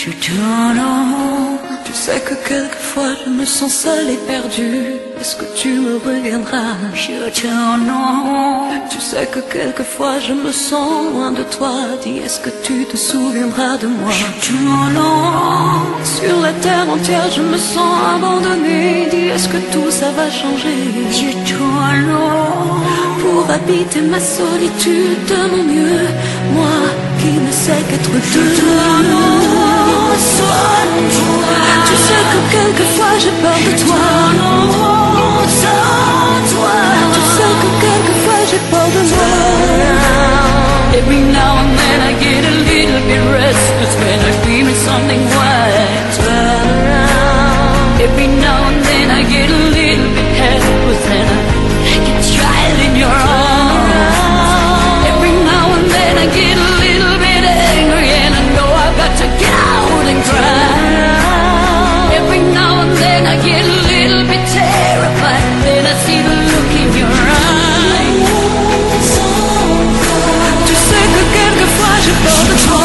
Je tourne en rond. Tu sais que quelquefois je me sens seule et perdue. Est-ce que tu me reviendras? Je tourne en rond. Tu sais que quelquefois je me sens loin de toi. Dis, est-ce que tu te souviendras de moi? Je tourne en rond. Sur la terre entière je me sens abandonnée. Dis, est-ce que tout ça va changer? Je tourne en rond. Pour habiter ma solitude de mon mieux, moi qui ne sais qu'être deux. Tu sais que quelquefois j'ai peur de toi. Tu sais que quelquefois j'ai peur de moi. Every now and then I get a little bit restless when I feel something white. Every now and then I get a little bit helpless and I get tried in your arms. Every now and then I get a little bit angry and I know I've got to get out and cry. Every now and then I get a little bit terrified, then I see the look in your eyes. Tu sais que quelquefois j'ai peur de toi.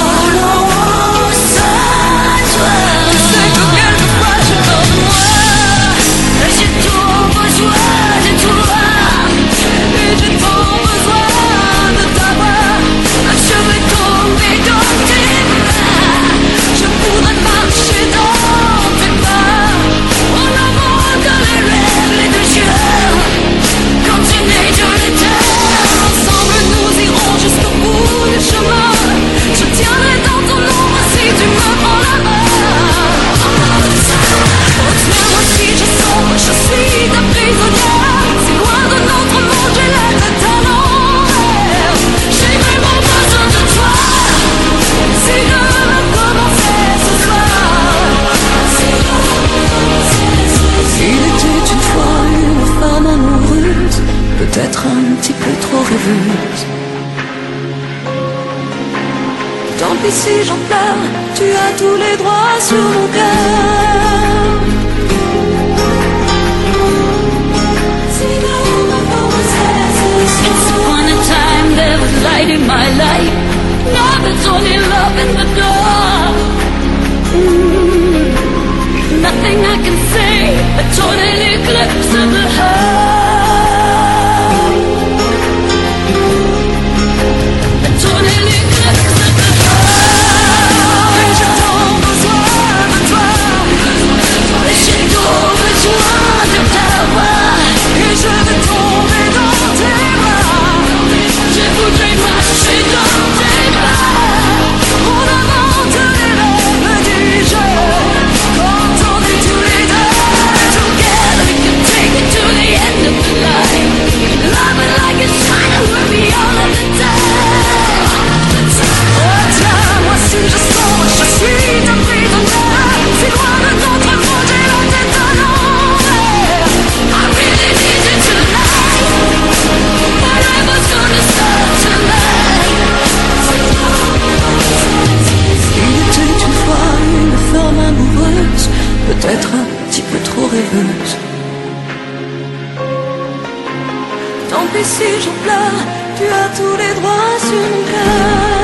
Tu sais que quelquefois j'ai peur de moi. Et j'ai trop besoin de toi. Et j'ai trop besoin de t'avoir. Je vais tomber dans tes bras. Je voudrais marcher dans tes pas. En avant de les rêves et de Dieu. Continuer de l'éternel. Ensemble nous irons jusqu'au bout du chemin. Je tiendrai dans ton ombre si tu me prends la main. Oh tiens-moi si je sombre, je suis ta prisonnière. Si loin de notre monde j'ai la tête à l'envers. J'ai vraiment besoin de toi. Si je veux commencer ce soir. Il était une fois une femme amoureuse, peut-être un petit peu trop rêveuse. Tant pis si j'en pleure, tu as tous les droits sur mon cœur. Once upon a time there was light in my life. Now there's only love in the door. Nothing I can say, a total eclipse of the heart. A total eclipse of the heart. Et j'ai trop besoin de toi. Et j'ai trop besoin de t'avoir. Et je vais tomber dans tes bras. Je voudrais marcher dans tes bras. En avant de les rêves du jeu. Quand on est tous les deux together, we can take it to the end of the line. Love it like it's shining, we'll be all of the time. Oh tiens, moi si je sombre, je suis ta prisonnière. Si loin de notre monde, j'ai la tête à l'envers. I really need you tonight. Whatever's gonna start tonight. Il était une fois une femme amoureuse, peut-être un petit peu trop rêveuse. Tant pis si j'en pleure, tu as tous les droits sur mon cœur.